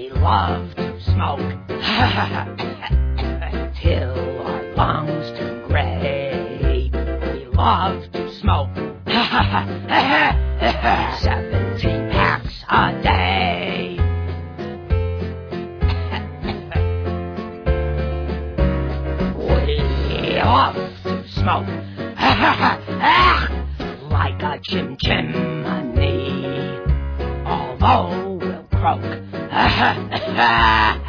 We love to smoke till our lungs turn gray. We love to smoke 17 packs a day. We love to smoke like a chimney, although we'll croak